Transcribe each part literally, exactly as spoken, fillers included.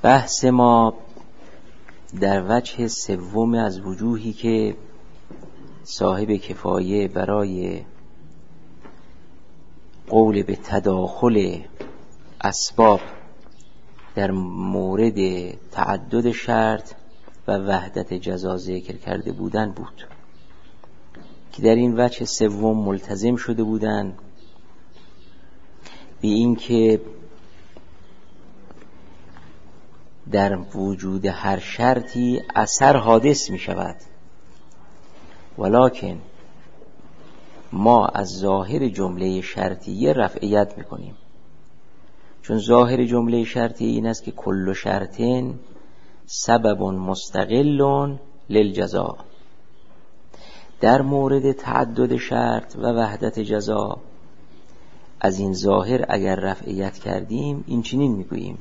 بحث ما در وجه سوم از وجوهی که صاحب کفایه برای قول به تداخل اسباب در مورد تعدد شرط و وحدت جزا ذکر کرده بودن بود که در این وجه سوم ملتزم شده بودند به این که در وجود هر شرطی اثر حادث می شود، ولکن ما از ظاهر جمله شرطیه رفعیت می کنیم، چون ظاهر جمله شرطیه این است که کل شرطین سبب مستقل للجزا. در مورد تعدد شرط و وحدت جزا از این ظاهر اگر رفعیت کردیم این چنین می گوییم: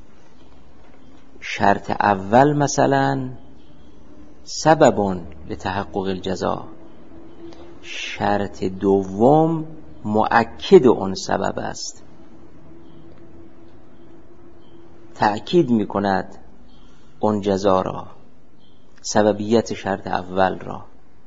شرط اول مثلا سبب لتحقق الجزا، شرط دوم مؤکد اون سبب است، تأکید می کند اون جزا را، سببیت شرط اول را.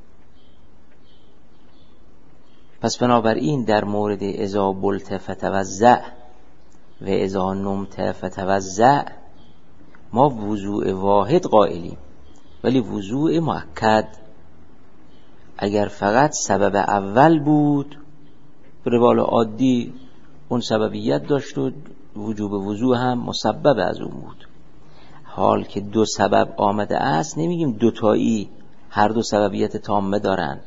پس بنابراین در مورد اذا بلت فتوزع و اذا نمت فتوزع ما وضوء واحد قائلیم، ولی وضوء مؤکد. اگر فقط سبب اول بود به روال عادی اون سببیت داشت و وجوب وضوء هم مسبب از اون بود. حال که دو سبب آمده است نمیگیم دوتایی هر دو سببیت تامه دارن،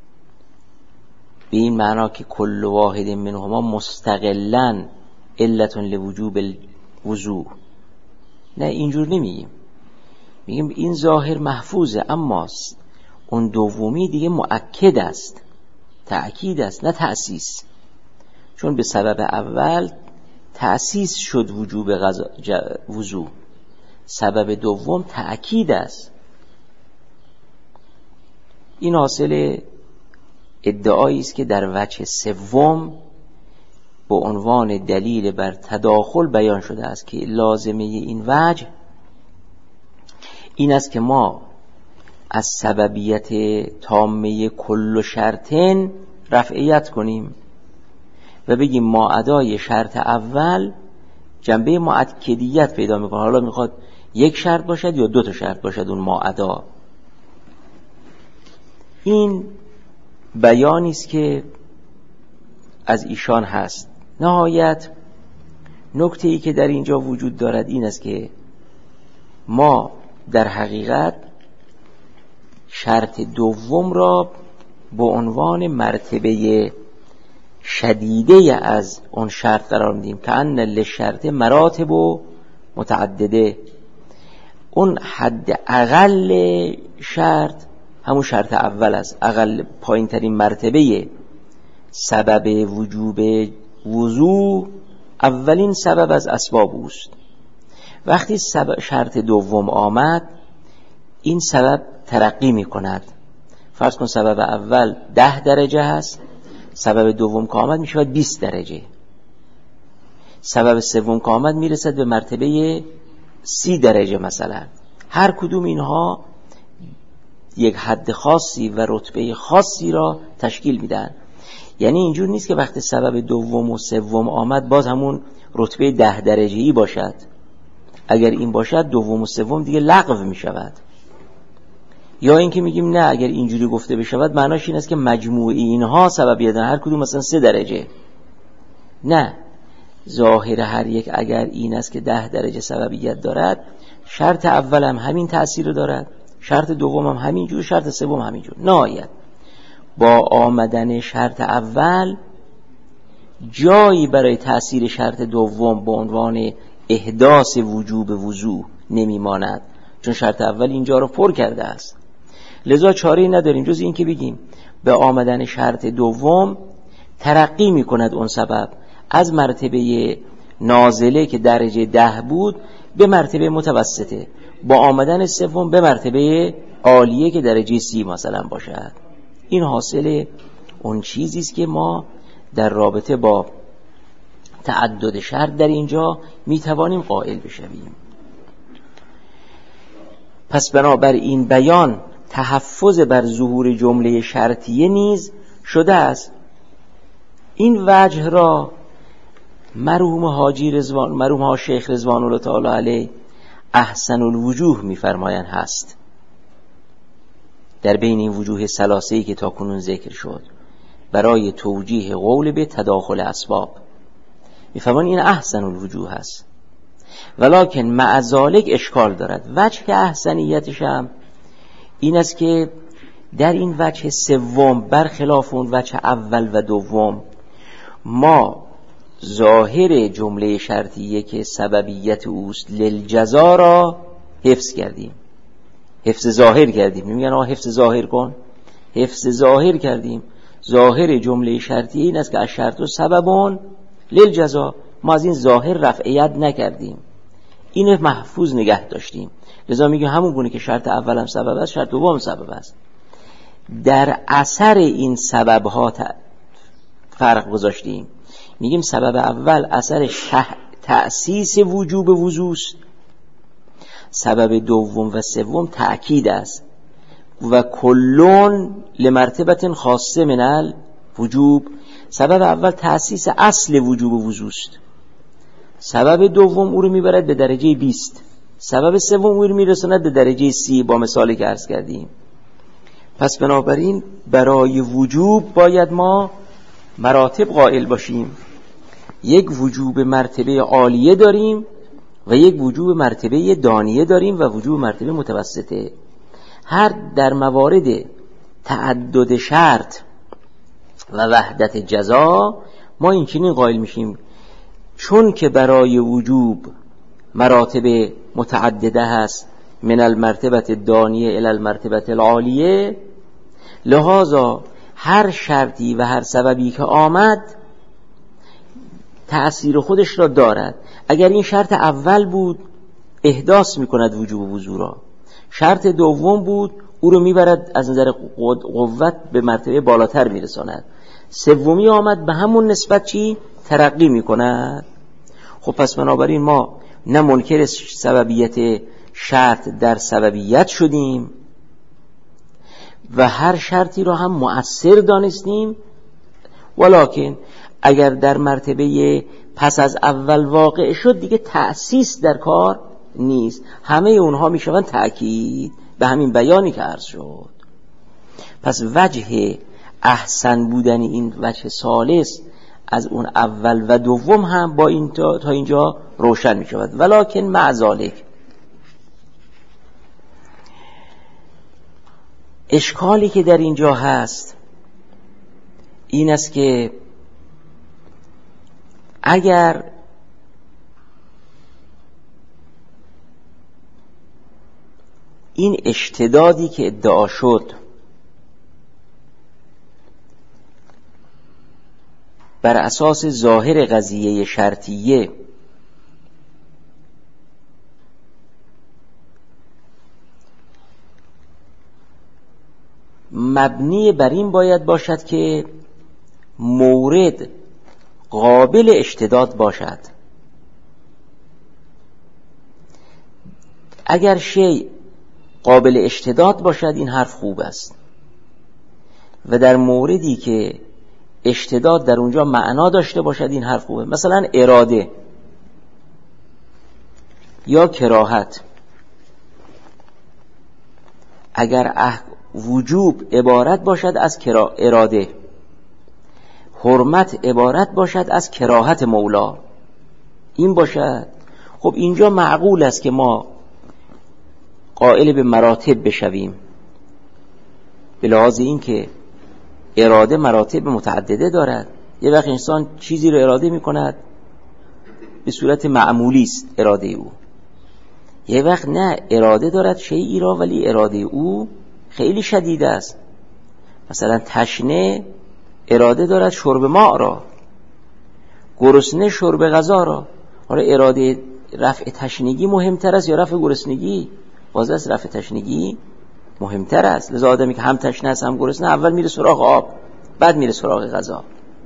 به این معنا که کل واحد منهما مستقلاً علت لوجوب الوضوء. نه، اینجور نمیگیم، میگیم این ظاهر محفوظه، اما اون دومی دیگه مؤکد است، تأکید است، نه تأسیس. چون به سبب اول تأسیس شد وجوب وضوء، سبب دوم تأکید است. این حاصل ادعایی است که در وجه سوم به عنوان دلیل بر تداخل بیان شده است که لازمه این وجه این است که ما از سببیت تامه کل شرطین رفعیت کنیم و بگیم ما ادای شرط اول جنبه مؤکدیت پیدا میکنه. حالا میخواد یک شرط باشد یا دو تا شرط باشد اون ما ادا. این بیانی است که از ایشان هست. نهایت نکته ای که در اینجا وجود دارد این است که ما در حقیقت شرط دوم را به عنوان مرتبه شدیده از اون شرط قرار میدیم که ان للشرط مراتب و متعدده. اون حد اقل شرط همون شرط اول است، اقل پایین ترین مرتبه سبب وجوب وضوء اولین سبب از اسباب اوست. وقتی سبب شرط دوم آمد این سبب ترقی می کند. فرض کن سبب اول ده درجه هست، سبب دوم که آمد می شود بیست درجه، سبب سوم که آمد می رسد به مرتبه سی درجه مثلا. هر کدوم اینها یک حد خاصی و رتبه خاصی را تشکیل میدن. یعنی اینجور نیست که وقتی سبب دوم و سوم آمد باز همون رتبه ده درجه‌ای باشد. اگر این باشد دوم و سوم دیگه لغو می شود. یا اینکه میگیم نه، اگر اینجوری گفته بشود معناش این است که مجموعی اینها سببیت دارن، هر کدوم مثلا سه درجه. نه، ظاهر هر یک اگر این است که ده درجه سببیت دارد، شرط اول هم همین تأثیر دارد، شرط دوم هم همینجور، شرط سوم همینجور. نهایت با آمدن شرط اول جایی برای تأثیر شرط دوم به عنوان احداث وجوب وضوء نمیماند، چون شرط اول اینجا رو پر کرده است. لذا چاره‌ای نداریم جز این که بگیم به آمدن شرط دوم ترقی میکند اون سبب از مرتبه نازله که درجه ده بود به مرتبه متوسطه، با آمدن سوم به مرتبه عالیه که درجه سی مثلا باشد. این حاصل اون چیزی است که ما در رابطه با تعدد شرط در اینجا میتوانیم قائل بشویم. پس بنابر این بیان تحفظ بر ظهور جمله شرطیه نیز شده است. این وجه را مرحوم حاجی رضوان مرحوم ها شیخ رضوان الله تعالی علیه احسن الوجوه می‌فرمایند هست در بین این وجوه ثلاثه‌ای که تا کنون ذکر شد برای توجیه قول به تداخل اسباب. می‌فرمایند این احسن الوجوه هست، ولکن مع ذالک اشکال دارد. وجه احسنیتش هم این است که در این وجه سوم برخلاف اون وجه اول و دوم ما ظاهر جمله شرطیه که سببیت اوست للجزا را حفظ کردیم، حفظ ظاهر کردیم. نمیگن آقا حفظ ظاهر کن، حفظ ظاهر کردیم. ظاهر جمله شرطیه این است که الشرط و سببون للجزا، ما از این ظاهر رفعیت نکردیم، اینو محفوظ نگه داشتیم. لذا میگه همون گونه که شرط اول هم سبب است شرط دوم سبب است. در اثر این سبب ها فرق گذاشتیم. میگیم سبب اول اثر تأسیس وجوب وضو است، سبب دوم و سوم تأکید است. و کلون لمرتبت خاصه من الوجوب، سبب اول تأسیس اصل وجوب وضو است، سبب دوم او رو میبرد به درجه بیست، سبب سوم او رو میرساند به درجه سی، با مثالی که عرض کردیم. پس بنابراین برای وجوب باید ما مراتب قائل باشیم. یک وجوب مرتبه عالیه داریم و یک وجوب مرتبه دانیه داریم و وجوب مرتبه متوسطه. هر در موارد تعدد شرط و وحدت جزا ما این چنین قائل میشیم، چون که برای وجوب مراتب متعدده هست من المرتبه الدانیه الی المرتبه العالیه، لذا هر شرطی و هر سببی که آمد تأثیر خودش را دارد. اگر این شرط اول بود احداث میکند وجوب وضو را، شرط دوم بود او رو میبرد از نظر قوت به مرتبه بالاتر میرساند، سومی آمد به همون نسبت چی ترقی میکند. خب پس بنابراین ما نه منکر سببیت شرط در سببیت شدیم و هر شرطی را هم مؤثر دانستیم، ولکن اگر در مرتبه پس از اول واقع شد دیگه تأسیس در کار نیست، همه اونها میشوند تأکید به همین بیانی که عرض شد. پس وجه احسن بودن این وجه ثالث از اون اول و دوم هم با این تا, تا اینجا روشن می شود. ولکن مع ذالک اشکالی که در اینجا هست این است که اگر این اشتدادی که ادعا شد بر اساس ظاهر قضیه شرطیه مبنی بر این باید باشد که مورد قابل اشتداد باشد. اگر شیء قابل اشتداد باشد این حرف خوب است، و در موردی که اشتداد در اونجا معنا داشته باشد این حرف خوبه. مثلا اراده یا کراهت، اگر اح... وجوب عبارت باشد از کرا... اراده، حرمت عبارت باشد از کراهت مولا، این باشد، خب اینجا معقول است که ما قائل به مراتب بشویم، به لحاظ این که اراده مراتب متعدده دارد. یه وقت انسان چیزی رو اراده می کند به صورت معمولی است اراده او، یه وقت نه، اراده دارد شیئی را ولی اراده او خیلی شدید است. مثلا تشنه اراده دارد شرب ماء را، گرسنه شرب غذا را. حالا اراده رفع تشنگی مهمتر است یا رفع گرسنگی؟ باز است رفع تشنگی مهمتر است. لذا آدمی که هم تشنه است هم گرسنه اول میره سراغ آب بعد میره سراغ غذا.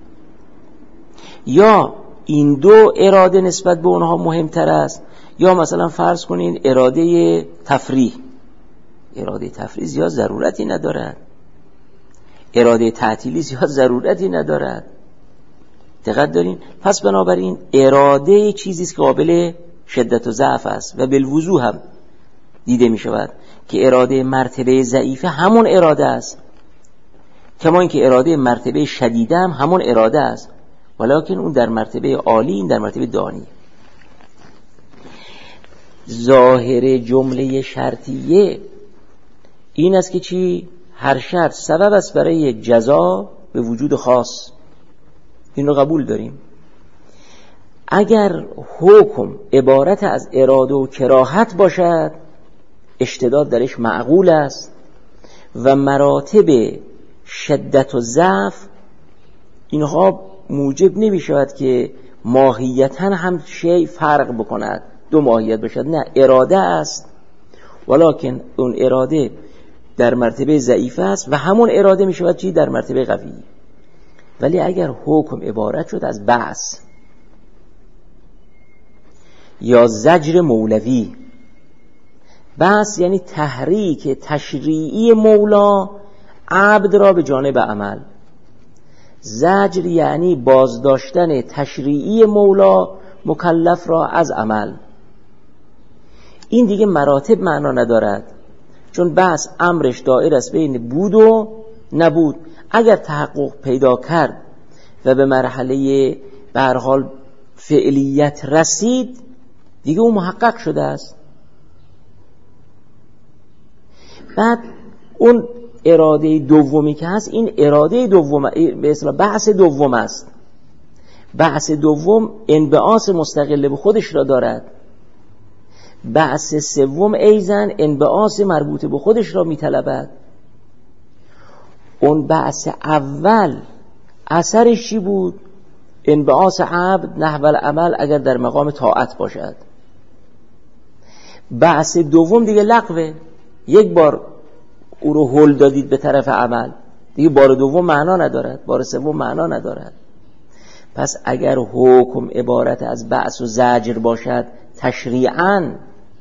یا این دو اراده نسبت به اونها مهمتر است، یا مثلا فرض کنین اراده تفریح، اراده تفریط زیاد ضرورتی ندارد، اراده تعطیلی زیاد ضرورتی ندارد. دقت دارین؟ پس بنابراین اراده چیزی است که قابل شدت و ضعف است و بالوضوح هم دیده می شود که اراده مرتبه ضعیفه همون اراده است، کما اینکه اراده مرتبه شدیده هم همون اراده است، ولکن اون در مرتبه عالی، این در مرتبه دانی. ظاهر جمله شرطیه این است که چی؟ هر شرط سبب است برای جزا به وجود خاص. این رو قبول داریم. اگر حکم عبارت از اراده و کراهت باشد، اشتداد درش معقول است و مراتب شدت و ضعف اینها موجب نمی شود که ماهیتاً هم شیء فرق بکند، دو ماهیت باشد. نه، اراده است، ولکن اون اراده در مرتبه ضعیف است و همون اراده می شود چی؟ در مرتبه قوی. ولی اگر حکم عبارت شد از بعث یا زجر مولوی، بعث یعنی تحریک تشریعی مولا عبد را به جانب عمل، زجر یعنی بازداشتن تشریعی مولا مکلف را از عمل. این دیگه مراتب معنا ندارد، چون بعث امرش دائر است بین بود و نبود. اگر تحقق پیدا کرد و به مرحله به هر حال فعلیت رسید، دیگه اون محقق شده است. بعد اون اراده دومی که هست، این اراده دوم به اصطلاح بعث دوم است. بعث دوم انبعاث مستقل به خودش را دارد. بعث سوم ایزن انبعاث مربوط به خودش را میطلبد. اون بعث اول اثرش چی بود؟ انبعاث عبد نحو العمل اگر در مقام طاعت باشد. بعث دوم دیگه لغوه، یک بار او رو هل دادید به طرف عمل، دیگه بار دوم معنا ندارد، بار سوم معنا ندارد. پس اگر حکم عبارت از بعث و زجر باشد تشریعاً،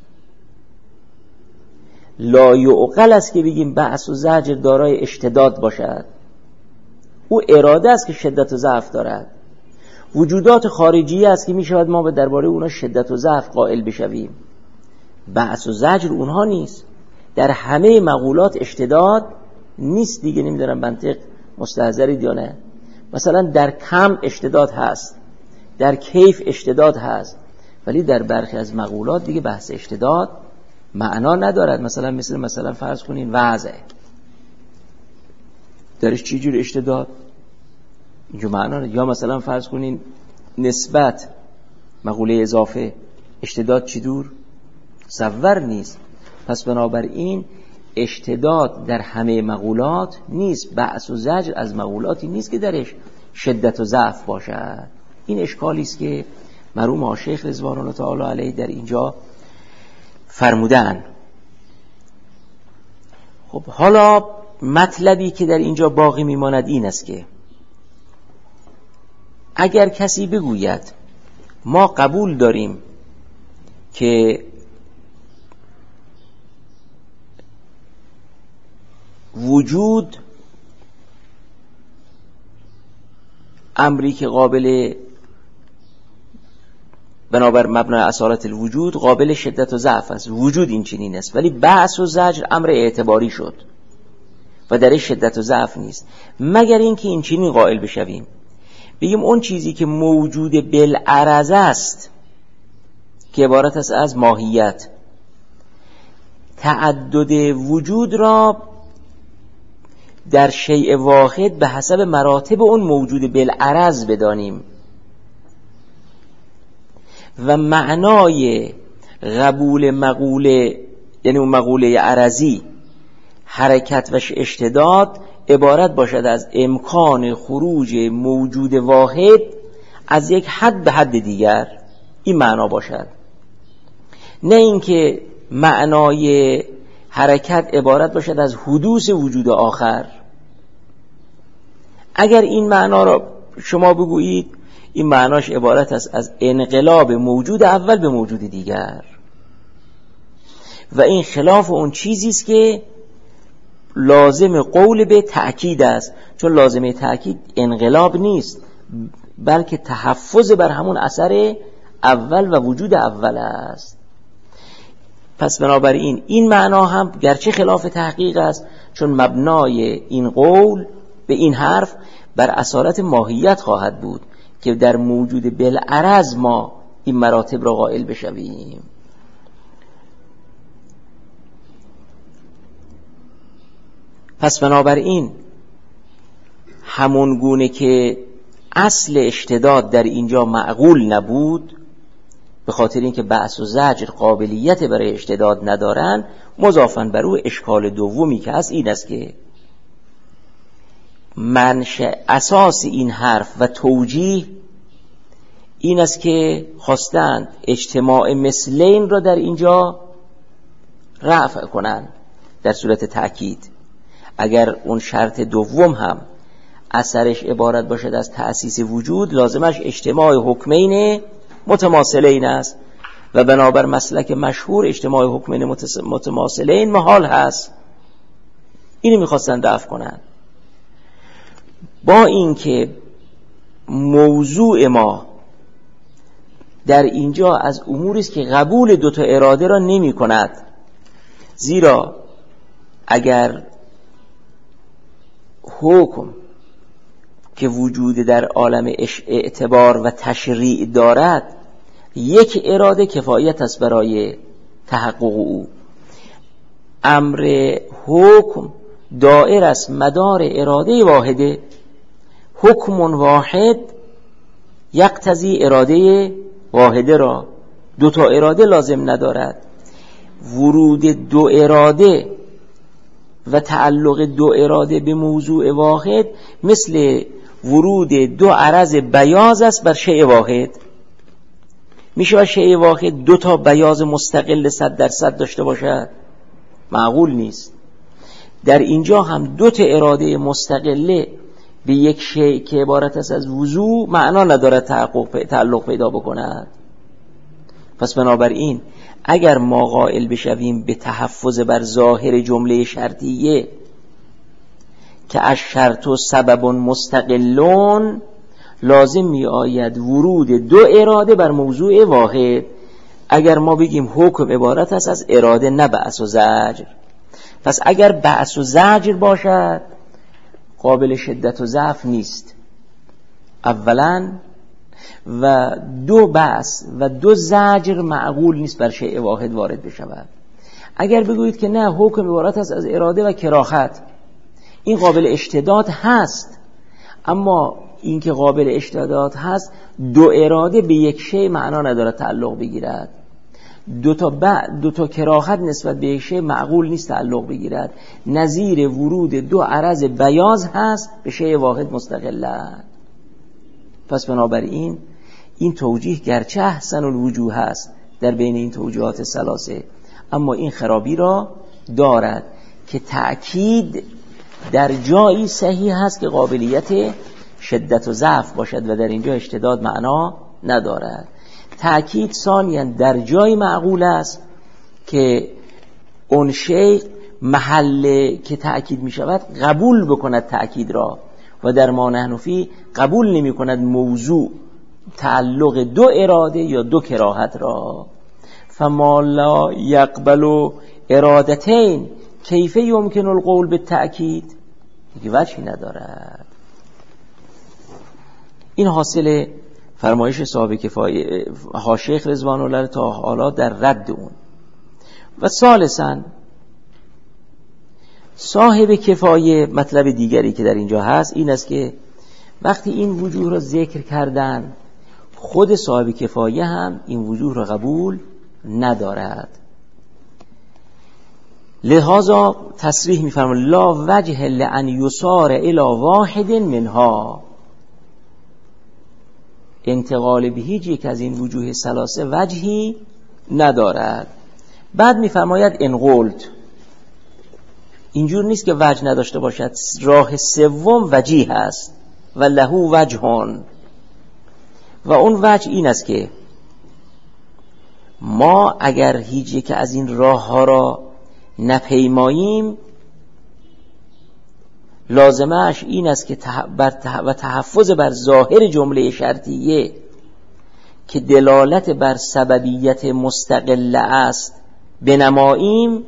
لا یعقل است که بگیم بعث و زجر دارای اشتداد باشد. او اراده است که شدت و ضعف دارد. وجودات خارجیه است که می شود ما به درباره اونا شدت و ضعف قائل بشویم. بعث و زجر اونها نیست. در همه مقولات اشتداد نیست دیگه. نمیدونم منطق مستحضرید یا نه. مثلا در کم اشتداد هست، در کیف اشتداد هست، ولی در برخی از مقولات دیگه بحث اشتداد معنا ندارد. مثلا مثل مثلا فرض کنین وضع، درش چی جور اشتداد اینجا معنا ندارد. یا مثلا فرض کنین نسبت، مقوله اضافه، اشتداد چی دور صور نیست. پس بنابراین اشتداد در همه مقولات نیست. بعث و زجر از مقولاتی نیست که درش شدت و ضعف باشد. این اشکالی است که مرحوم شیخ رضوان الله تعالی علیه در اینجا فرمودن. خب حالا مطلبی که در اینجا باقی میماند این است که اگر کسی بگوید ما قبول داریم که وجود امری که قابل بنابر مبنای اصالت الوجود قابل شدت و ضعف است، وجود این چنین است، ولی بعث و زجر امر اعتباری شد و درش شدت و ضعف نیست، مگر اینکه این چنین قائل بشویم بگیم اون چیزی که موجود بالعرض است که عبارت است از ماهیت، تعدد وجود را در شیء واحد به حسب مراتب اون موجود بالعرض بدانیم و معنای قبول مقوله، یعنی اون مقوله عرضی، حرکت و اشتداد عبارت باشد از امکان خروج موجود واحد از یک حد به حد دیگر. این معنا باشد، نه اینکه معنای حرکت عبارت باشد از حدوث وجود آخر. اگر این معنا را شما بگویید، این معناش عبارت است از انقلاب موجود اول به موجود دیگر. و این خلاف اون چیزی است که لازم قول به تأکید است، چون لازمه تأکید انقلاب نیست بلکه تحفظ بر همون اثر اول و وجود اول است. پس بنابراین این معنا هم گرچه خلاف تحقیق است، چون مبنای این قول به این حرف بر اصالت ماهیت خواهد بود که در موجود بالعرض ما این مراتب را قائل بشویم. پس بنابراین همون گونه که اصل اشتداد در اینجا معقول نبود، به خاطر اینکه بأس و زجر قابلیت برای اشتداد ندارن، مضافاً بر او اشکال دومی که هست این است که منشأ اساس این حرف و توجیه این است که خواستند اجتماع مثلین را در اینجا رفع کنند در صورت تأکید. اگر اون شرط دوم هم اثرش عبارت باشد از تأسیس وجود، لازمش اجتماع حکمین متماثلین است و بنابر مسلک مشهور اجتماع حکمین متماثلین محال هست. اینو میخواستن دفع کنن. با اینکه موضوع ما در اینجا از اموری است که قبول دو تا اراده را نمی کند، زیرا اگر حکم که وجود در عالم اعتبار و تشریع دارد یک اراده کفایت است برای تحقق او، امر حکم دائر است مدار اراده واحده، حکم واحد یقتضی اراده واحده را، دو تا اراده لازم ندارد. ورود دو اراده و تعلق دو اراده به موضوع واحد مثل ورود دو عرض بیاض است بر شیء واحد. میشه بر شیء واحد دو تا بیاض مستقل صد درصد داشته باشد؟ معقول نیست. در اینجا هم دو تا اراده مستقله به یک شیء که عبارت است از وضوع معنا ندارد تحقق تعلق پیدا بکند. پس بنابراین اگر ما قائل بشویم به تحفظ بر ظاهر جمله شرطیه که از شرط و سبب مستقلون، لازم می آید ورود دو اراده بر موضوع واحد. اگر ما بگیم حکم عبارت است از اراده نه بأس و زجر، پس اگر بأس و زجر باشد قابل شدت و ضعف نیست اولا، و دو بأس و دو زجر معقول نیست بر شیء واحد وارد بشود. اگر بگویید که نه حکم عبارت است از اراده و کراهت، این قابل اشتداد هست، اما این که قابل اشتداد هست دو اراده به یک شیء معنا نداره تعلق بگیرد، دو تا بعد دو تا کراهت نسبت به یک شیء معقول نیست تعلق بگیرد. نظیر ورود دو عرض بیاض هست به شیء واحد مستقلن. پس بنابراین این توجیه گرچه احسن الوجوه هست در بین این توجیهات ثلاثه، اما این خرابی را دارد که تأکید در جایی صحیح هست که قابلیت شدت و ضعف باشد و در اینجا اشتداد معنا ندارد. تأکید ثانیاً در جای معقول است که اون شیء محل که تأکید می شود قبول بکند تأکید را، و در ما نحن فی قبول نمی کند موضوع تعلق دو اراده یا دو کراهت را. فما لا یقبل ارادتین کیف یمکن القول بالتأکید، دیگه وجهی ندارد. این حاصل فرمایش صاحب کفایه ها شیخ رضوان الله تا حالا در رد اون. و ثالثاً صاحب کفایه مطلب دیگری که در اینجا هست این است که وقتی این وجوه را ذکر کردن، خود صاحب کفایه هم این وجوه را قبول ندارد. لذا تصریح می‌فرماید لا وجه لأن یصار الی واحد منها، انتقال به هیچ یک از این وجوه ثلاثه وجهی ندارد. بعد می‌فرماید ان قلت، اینجور نیست که وجه نداشته باشد، راه سوم وجیه است و له وجهان، و اون وجه این است که ما اگر هیچ یک از این راه ها را نپیماییم لازمش این است که بر و تحفظ بر ظاهر جمله شرطیه که دلالت بر سببیت مستقله است بنماییم،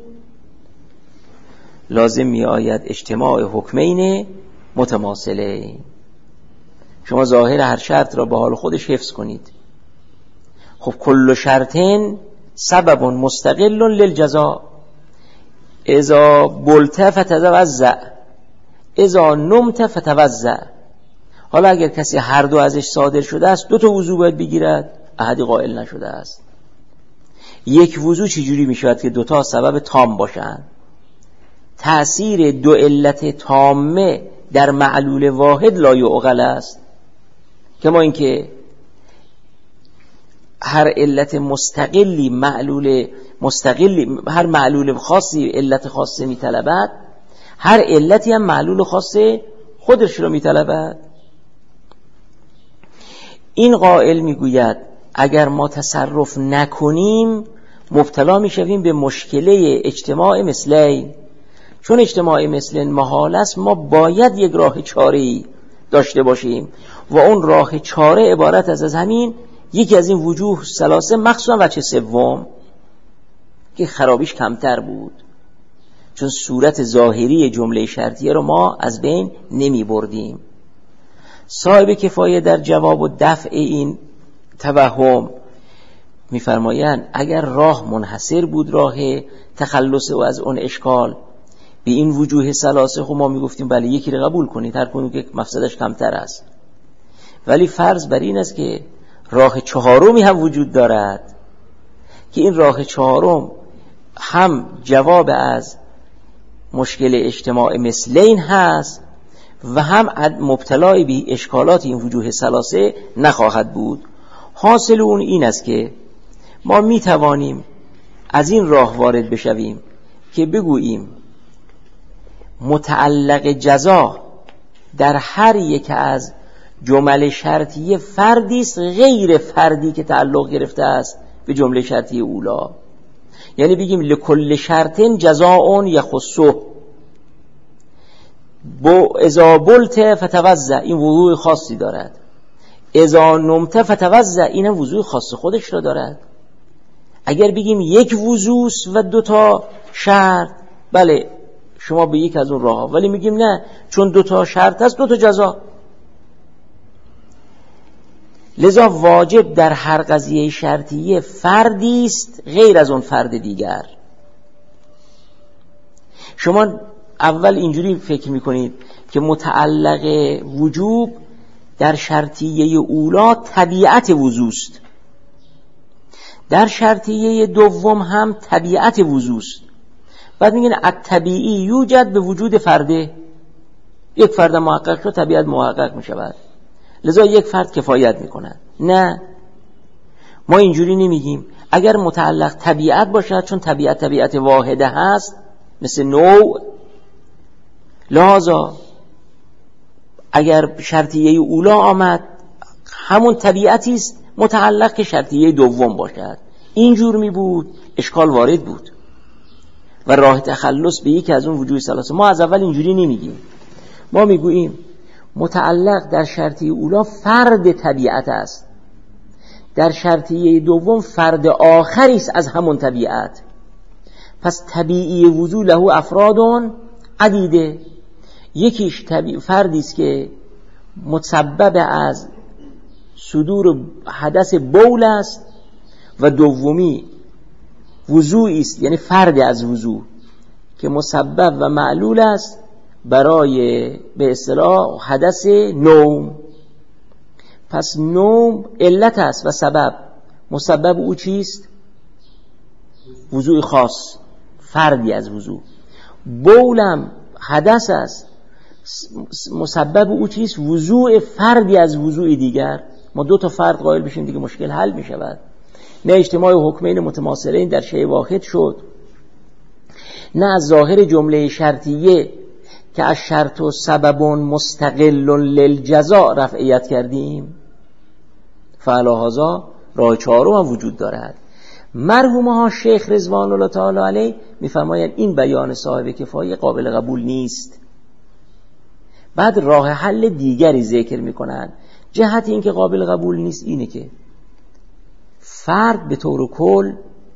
لازم می آید اجتماع حکمین متماثله. شما ظاهر هر شرط را به حال خودش حفظ کنید. خب کل شرطین سبب مستقل للجزاء، اذا بلت فتوضأ اذا نمت فتوضأ. حالا اگر کسی هر دو ازش صادر شده است دو تا وضو باید بگیرد، احدی قائل نشده است. یک وضو چجوری می شود که دو تا سبب تام باشند؟ تأثیر دو علت تامه در معلول واحد لا یعقل است، که ما اینکه هر علت مستقلی معلول مستقلی هر معلول خاصی علت خاصه می طلبد، هر علتی هم معلول خاصه خودش رو می طلبد. این قائل می گوید اگر ما تصرف نکنیم مبتلا می شویم به مشکله اجتماع مثلین. چون اجتماع مثل محال است ما باید یک راه چاره‌ای داشته باشیم و اون راه چاره عبارت از از همین یکی از این وجوه ثلاثه، مخصوصا وجه سوم که خرابیش کمتر بود، چون صورت ظاهری جمله شرطیه رو ما از بین نمی بردیم. صاحب کفایه در جواب و دفع این توهم می‌فرمایند اگر راه منحصر بود، راه تخلص و از اون اشکال به این وجوه ثلاثه، خب ما میگفتیم بله یکی رو قبول کنید، هر کنون که مفسدش کمتر است. ولی فرض بر این است که راه چهارمی هم وجود دارد که این راه چهارم هم جواب از مشکل اجتماع مثلین هست و هم مبتلای به اشکالات این وجوه ثلاثه نخواهد بود. حاصل اون این است که ما می توانیم از این راه وارد بشویم که بگوییم متعلق جزا در هر یک از جمله شرطیه فردی است غیر فردی که تعلق گرفته است به جمله شرطیه اولا. یعنی بگیم لکل شرطن جزاء یخصه، با اذا بلت فتوضأ این وضوع خاصی دارد، اذا نمت فتوضأ این هم وضوع خاص خودش را دارد. اگر بگیم یک وضوع و دو تا شرط، بله شما به یک از اون راه ها، ولی میگیم نه چون دو تا شرط هست دو تا جزا. لذا واجب در هر قضیه شرطیه فردی است غیر از اون فرد دیگر. شما اول اینجوری فکر میکنید که متعلق وجوب در شرطیه اولا طبیعت وضوء است، در شرطیه دوم هم طبیعت وضوء است. بعد میگن الطبیعی یوجد به وجود فرده، یک فرد محقق شد طبیعت محقق میشود، لذا یک فرد کفایت میکند. نه، ما اینجوری نمیگیم. اگر متعلق طبیعت باشد، چون طبیعت طبیعت واحده هست مثل نوع، لذا اگر شرطیه اولا آمد همون طبیعتی است متعلق که شرطیه دوم باشد. اینجور می بود اشکال وارد بود و راه تخلص به یکی از اون وجوه ثلاثه. ما از اول اینجوری نمیگیم، ما میگوییم متعلق در شرطیه اولا فرد طبیعت است، در شرطیه دوم فرد آخری است از همون طبیعت. پس طبیعی وضو له افراد عدیده، یکیش فردی است که متسبب از صدور حدث بول است و دومی وضوعی است، یعنی فرد از وضو که مسبب و معلول است برای به اصطلاح حدث نوم. پس نوم علت است و سبب، مسبب او چیست؟ وضوع خاص، فردی از وضو. بولم حدث است، مسبب او چیست؟ وضوع فردی از وضوع دیگر. ما دو تا فرد قائل بشیم دیگه مشکل حل می شود. نه اجتماع حکمین متماثلین در شیء واحد شد، نه از ظاهر جمله شرطیه که از شرط و سبب مستقل للجزاء رفعیت کردیم. فعلا هذا راه چهارم هم وجود دارد مرحوم ها شیخ رضوان الله تعالی علیه میفرمایند این بیان صاحب کفایه قابل قبول نیست. بعد راه حل دیگری ذکر میکنن. جهت این که قابل قبول نیست اینه که فرد به طور کل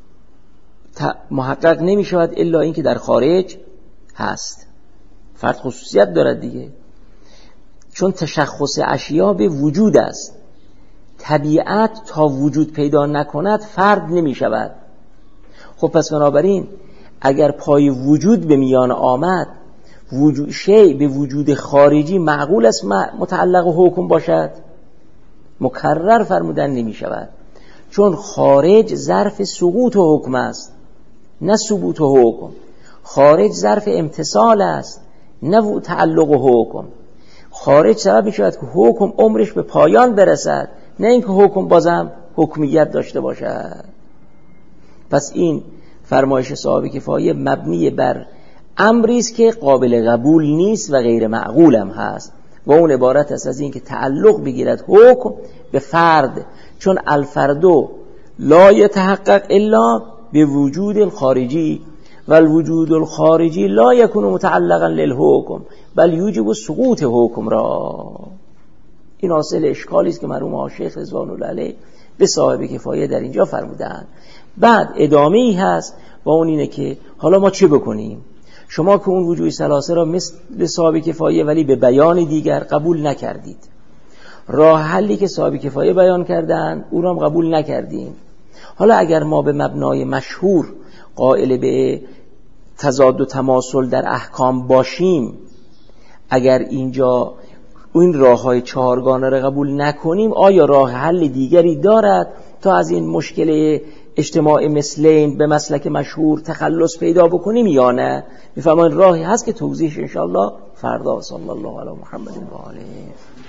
محقق نمیشود الا این که در خارج هست. فرد خصوصیت دارد دیگه، چون تشخص اشیا به وجود است. طبیعت تا وجود پیدا نکند فرد نمی شود. خب پس بنابراین اگر پای وجود به میان آمد، وجود شی به وجود خارجی معقول است متعلق و حکم باشد؟ مکرر فرمودن نمی شود، چون خارج ظرف سقوط و حکم است نه ثبوت و حکم. خارج ظرف امتصال است نه تعلق و حکم. خارج سبب می شود که حکم عمرش به پایان برسد، نه اینکه حکم بازم حکمیت داشته باشد. پس این فرمایش صاحب کفایه مبنی بر امری است که قابل قبول نیست و غیر معقول هم هست، و اون عبارت است از این که تعلق بگیرد حکم به فرد، چون الفردو لا یتحقق الا به وجود الخارجی و الوجود الخارجی لا یکون متعلقا للحکم بل یوجب سقوط حکم را. این حاصل اشکالی است که مرحوم شیخ رضوان الله علیه به صاحب کفایه در اینجا فرمودند. بعد ادامه ای هست و اون اینه که حالا ما چه بکنیم؟ شما که اون وجوه ثلاثه را مثل صاحب کفایه ولی به بیان دیگر قبول نکردید، راه حلی که صاحب کفایه بیان کردن او را هم قبول نکردیم. حالا اگر ما به مبنای مشهور قائل به تضاد و تماثل در احکام باشیم، اگر اینجا این راه های چهارگانه را قبول نکنیم، آیا راه حل دیگری دارد تا از این مشکل اجتماع مثلین به مسلک مشهور تخلص پیدا بکنیم یا نه؟ میفهمین راهی هست که توضیحش انشاءالله فردا. صلی الله علی محمد و آله.